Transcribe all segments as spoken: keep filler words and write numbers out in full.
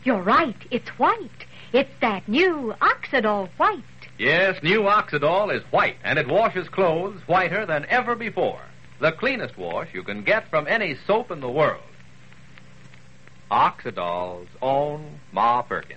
You're right. It's white. It's that new Oxidol white. Yes, new Oxidol is white, and it washes clothes whiter than ever before. The cleanest wash you can get from any soap in the world. Oxidol's own Ma Perkins.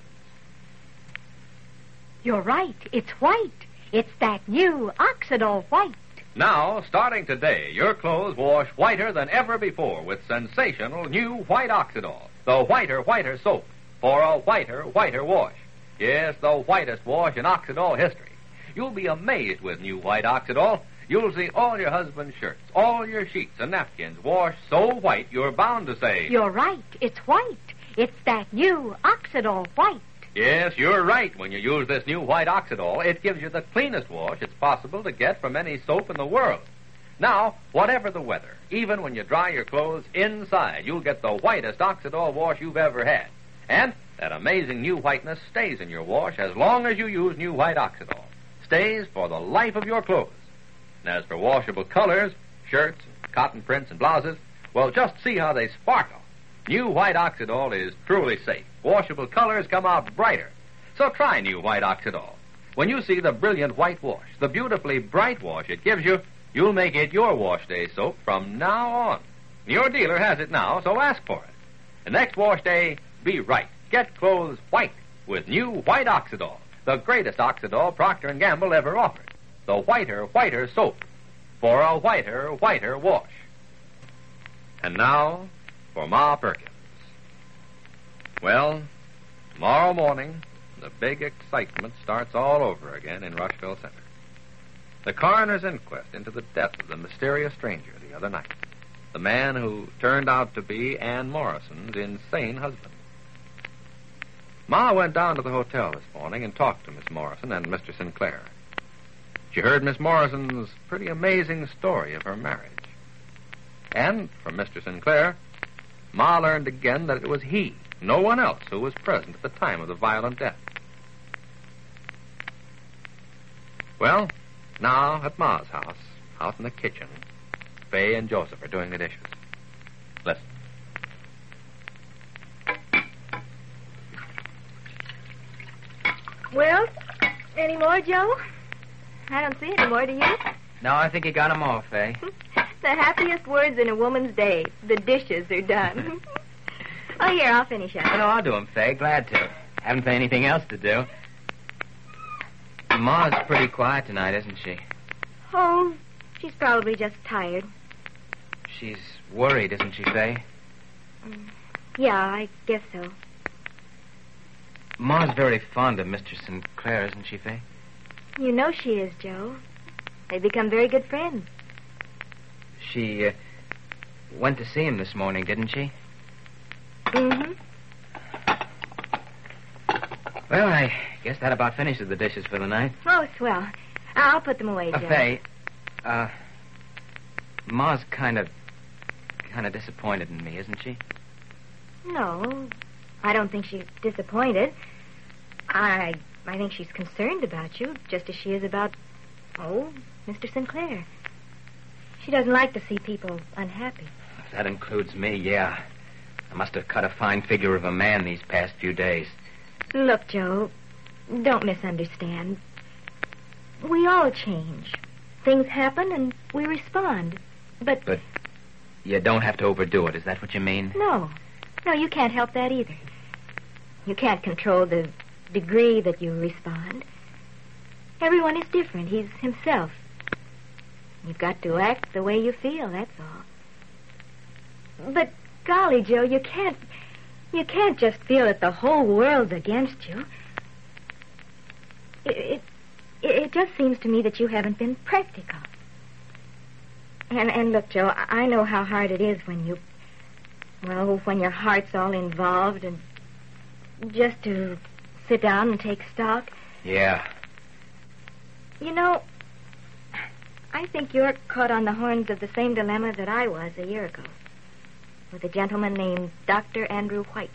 You're right. It's white. It's that new Oxidol white. Now, starting today, your clothes wash whiter than ever before with sensational new white Oxidol, the whiter, whiter soap for a whiter, whiter wash. Yes, the whitest wash in Oxidol history. You'll be amazed with new white Oxidol. You'll see all your husband's shirts, all your sheets and napkins washed so white you're bound to say... You're right. It's white. It's that new Oxidol white. Yes, you're right. When you use this new white Oxidol, it gives you the cleanest wash it's possible to get from any soap in the world. Now, whatever the weather, even when you dry your clothes inside, you'll get the whitest Oxidol wash you've ever had. And that amazing new whiteness stays in your wash as long as you use new white Oxidol. Stays for the life of your clothes. And as for washable colors, shirts, cotton prints, and blouses, well, just see how they sparkle. New white Oxidol is truly safe. Washable colors come out brighter. So try new white Oxidol. When you see the brilliant white wash, the beautifully bright wash it gives you, you'll make it your wash day soap from now on. Your dealer has it now, so ask for it. The next wash day, be right. Get clothes white with new white Oxidol, the greatest Oxidol Procter and Gamble ever offered. The whiter, whiter soap for a whiter, whiter wash. And now for Ma Perkins. Well, tomorrow morning, the big excitement starts all over again in Rushville Center. The coroner's inquest into the death of the mysterious stranger the other night. The man who turned out to be Ann Morrison's insane husband. Ma went down to the hotel this morning and talked to Miss Morrison and Mister Sinclair. She heard Miss Morrison's pretty amazing story of her marriage. And from Mister Sinclair, Ma learned again that it was he, no one else, who was present at the time of the violent death. Well, now at Ma's house, out in the kitchen, Fay and Joseph are doing the dishes. Listen. Well, any more, Joe? I don't see any more, do you? No, I think you got them all, Fay. The happiest words in a woman's day. The dishes are done. Oh, here, I'll finish up. No, I'll do them, Fay. Glad to. Haven't anything else to do. Ma's pretty quiet tonight, isn't she? Oh, she's probably just tired. She's worried, isn't she, Fay? Um, yeah, I guess so. Ma's very fond of Mister Sinclair, isn't she, Fay? You know she is, Joe. They've become very good friends. She uh, went to see him this morning, didn't she? Mm-hmm. Well, I guess that about finishes the dishes for the night. Oh, swell. I'll put them away, Joe. Uh, Fay, uh, Ma's kind of, kind of disappointed in me, isn't she? No, I don't think she's disappointed. I, I think she's concerned about you, just as she is about, oh, Mister Sinclair. She doesn't like to see people unhappy. If that includes me, yeah. I must have cut a fine figure of a man these past few days. Look, Joe, don't misunderstand. We all change. Things happen and we respond. But... But you don't have to overdo it. Is that what you mean? No. No, you can't help that either. You can't control the degree that you respond. Everyone is different. He's himself. You've got to act the way you feel, that's all. But, golly, Joe, you can't... You can't just feel that the whole world's against you. It, it, it just seems to me that you haven't been practical. And, and look, Joe, I know how hard it is when you... Well, when your heart's all involved and just to sit down and take stock. Yeah. You know, I think you're caught on the horns of the same dilemma that I was a year ago with a gentleman named Doctor Andrew White.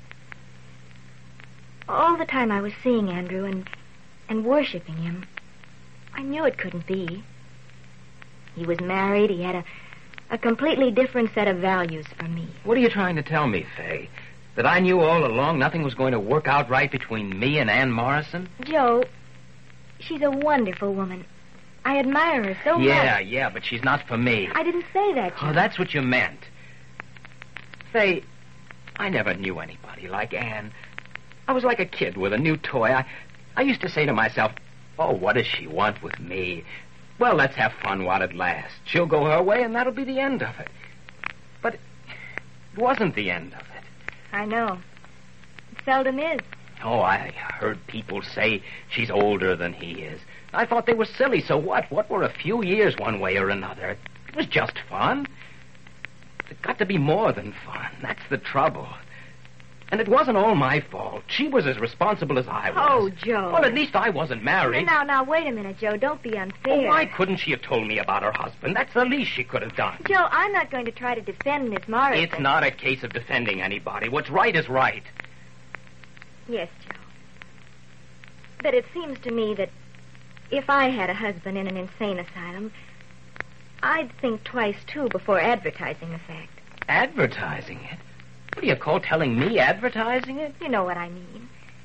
All the time I was seeing Andrew and, and worshiping him, I knew it couldn't be. He was married. He had a, a completely different set of values from me. What are you trying to tell me, Fay? That I knew all along nothing was going to work out right between me and Ann Morrison? Joe, she's a wonderful woman. I admire her so yeah, much. Yeah, yeah, but she's not for me. I didn't say that, Joe. Oh, that's what you meant. Faye, I never knew anybody like Ann. I was like a kid with a new toy. I, I used to say to myself, oh, what does she want with me? Well, let's have fun while it lasts. She'll go her way, and that'll be the end of it. But it wasn't the end of it. I know. It seldom is. Oh, I heard people say she's older than he is. I thought they were silly, so what? What were a few years one way or another? It was just fun. It got to be more than fun. That's the trouble. And it wasn't all my fault. She was as responsible as I was. Oh, Joe. Well, at least I wasn't married. Now, now, wait a minute, Joe. Don't be unfair. Oh, why couldn't she have told me about her husband? That's the least she could have done. Joe, I'm not going to try to defend Miss Morrison. It's not a case of defending anybody. What's right is right. Yes, Joe. But it seems to me that if I had a husband in an insane asylum, I'd think twice, too, before advertising the fact. Advertising it? What do you call telling me advertising it? You know what I mean.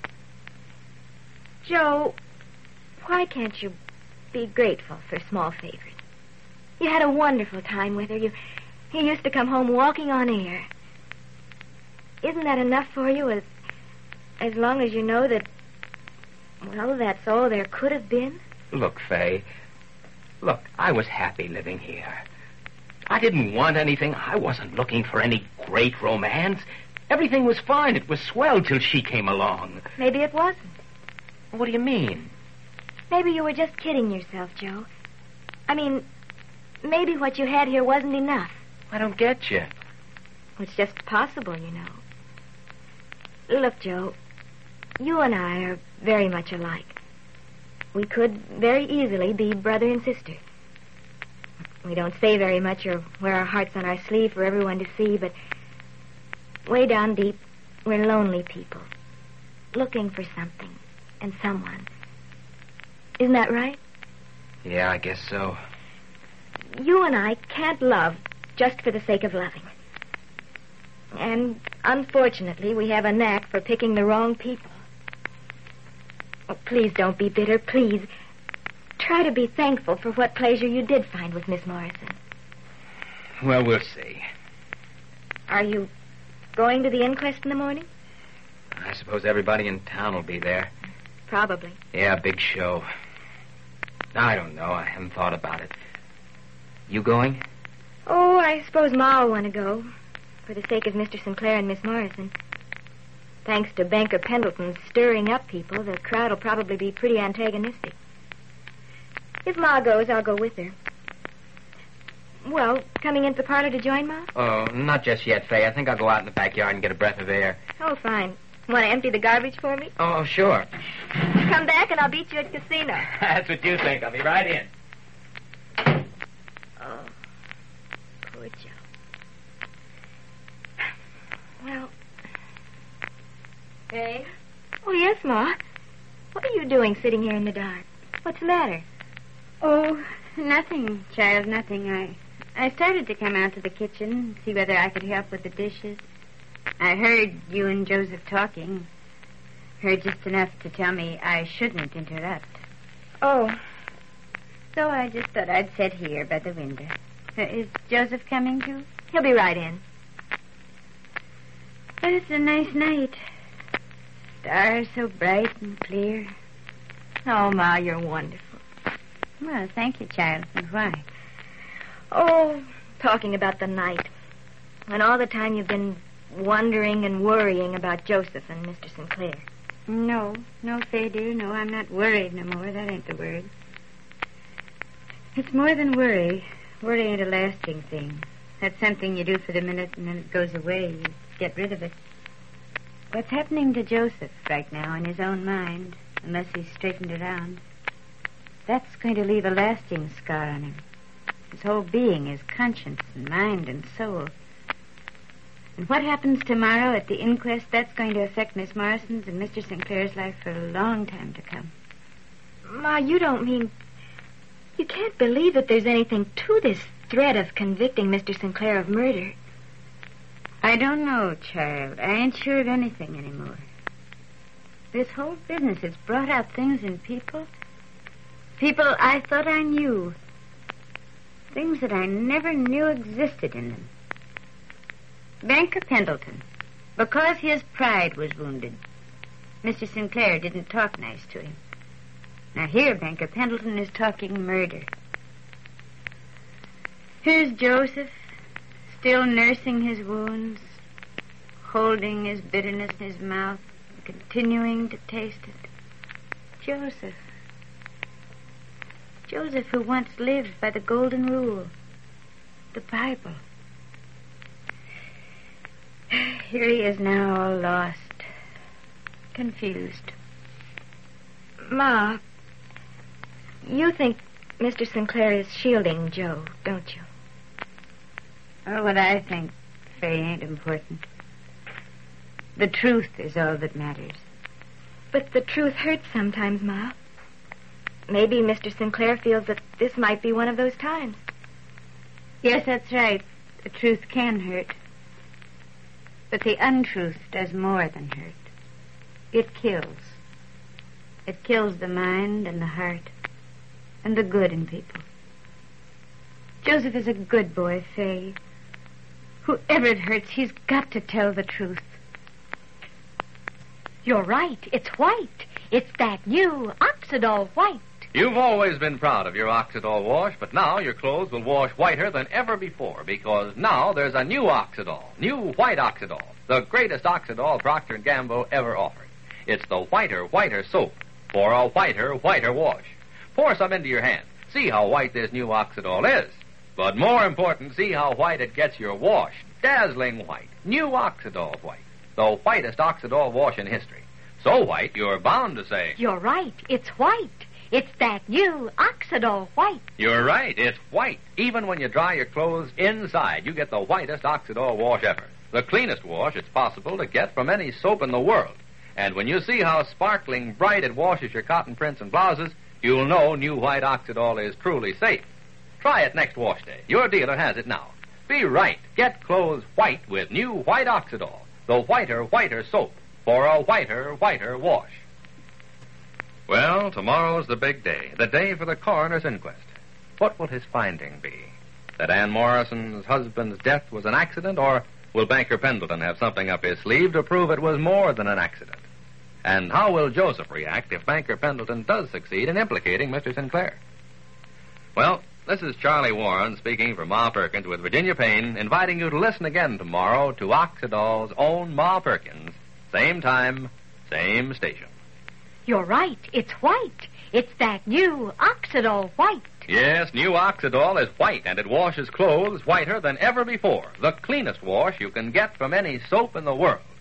Joe, why can't you be grateful for small favors? You had a wonderful time with her. You, you used to come home walking on air. Isn't that enough for you as, as long as you know that, well, that's all there could have been? Look, Faye. Look, I was happy living here. I didn't want anything. I wasn't looking for any great romance. Everything was fine. It was swell till she came along. Maybe it wasn't. What do you mean? Maybe you were just kidding yourself, Joe. I mean, maybe what you had here wasn't enough. I don't get you. It's just possible, you know. Look, Joe, you and I are very much alike. We could very easily be brother and sister. We don't say very much or wear our hearts on our sleeve for everyone to see, but way down deep, we're lonely people, looking for something and someone. Isn't that right? Yeah, I guess so. You and I can't love just for the sake of loving. And unfortunately, we have a knack for picking the wrong people. Oh, please don't be bitter, please. Try to be thankful for what pleasure you did find with Miss Morrison. Well, we'll see. Are you going to the inquest in the morning? I suppose everybody in town will be there. Probably. Yeah, big show. I don't know. I haven't thought about it. You going? Oh, I suppose Ma will want to go, for the sake of Mister Sinclair and Miss Morrison. Thanks to Banker Pendleton's stirring up people, the crowd will probably be pretty antagonistic. If Ma goes, I'll go with her. Well, coming into the parlor to join Ma? Oh, not just yet, Faye. I think I'll go out in the backyard and get a breath of air. Oh, fine. Want to empty the garbage for me? Oh, sure. Come back and I'll beat you at casino. That's what you think. I'll be right in. Oh, poor Joe. Well, Faye? oh, yes, Ma. What are you doing sitting here in the dark? What's the matter? Oh, nothing, child, nothing. I I started to come out to the kitchen and see whether I could help with the dishes. I heard you and Joseph talking. Heard just enough to tell me I shouldn't interrupt. Oh, So I just thought I'd sit here by the window. Uh, is Joseph coming too? he'll be right in. But it's a nice night. Stars so bright and clear. Oh, Ma, you're wonderful. Well, thank you, child. And why? Oh, talking about the night. And all the time you've been wondering and worrying about Joseph and Mister Sinclair. No, no, Faye, dear. No, I'm not worried no more. That ain't the word. It's more than worry. Worry ain't a lasting thing. That's something you do for the minute and then it goes away. You get rid of it. What's happening to Joseph right now in his own mind, unless he's straightened around, that's going to leave a lasting scar on him. His whole being, his conscience and mind and soul. And what happens tomorrow at the inquest, that's going to affect Miss Morrison's and Mister Sinclair's life for a long time to come. Ma, you don't mean... You can't believe that there's anything to this threat of convicting Mister Sinclair of murder. I don't know, child. I ain't sure of anything anymore. This whole business has brought out things in people. People I thought I knew. Things that I never knew existed in them. Banker Pendleton, because his pride was wounded, Mister Sinclair didn't talk nice to him. Now here, Banker Pendleton is talking murder. Here's Joseph, still nursing his wounds, holding his bitterness in his mouth, and continuing to taste it. Joseph. Joseph, who once lived by the golden rule, the Bible. Here he is now, all lost, confused. Ma, you think Mister Sinclair is shielding Joe, don't you? Oh, what I think, Faye, ain't important. The truth is all that matters. But the truth hurts sometimes, Ma. Maybe Mister Sinclair feels that this might be one of those times. Yes, that's right. The truth can hurt. But the untruth does more than hurt. It kills. It kills the mind and the heart and the good in people. Joseph is a good boy, Faye. Whoever it hurts, he's got to tell the truth. You're right. It's white. It's that new Oxidol white. You've always been proud of your Oxidol wash, but now your clothes will wash whiter than ever before because now there's a new Oxidol, new white Oxidol, the greatest Oxidol Procter and Gamble ever offered. It's the whiter, whiter soap for a whiter, whiter wash. Pour some into your hand. See how white this new Oxidol is. But more important, see how white it gets your wash. Dazzling white. New Oxidol white. The whitest Oxidol wash in history. So white, you're bound to say... You're right. It's white. It's that new Oxidol white. You're right. It's white. Even when you dry your clothes inside, you get the whitest Oxidol wash ever. The cleanest wash it's possible to get from any soap in the world. And when you see how sparkling bright it washes your cotton prints and blouses, you'll know new white Oxidol is truly safe. Try it next wash day. Your dealer has it now. Be right. Get clothes white with new white Oxidol, the whiter, whiter soap for a whiter, whiter wash. Well, tomorrow's the big day, the day for the coroner's inquest. What will his finding be? That Ann Morrison's husband's death was an accident, or will Banker Pendleton have something up his sleeve to prove it was more than an accident? And how will Joseph react if Banker Pendleton does succeed in implicating Mister Sinclair? Well, this is Charlie Warren speaking for Ma Perkins with Virginia Payne, inviting you to listen again tomorrow to Oxidol's own Ma Perkins. Same time, same station. You're right. It's white. It's that new Oxidol white. Yes, new Oxidol is white, and it washes clothes whiter than ever before. The cleanest wash you can get from any soap in the world.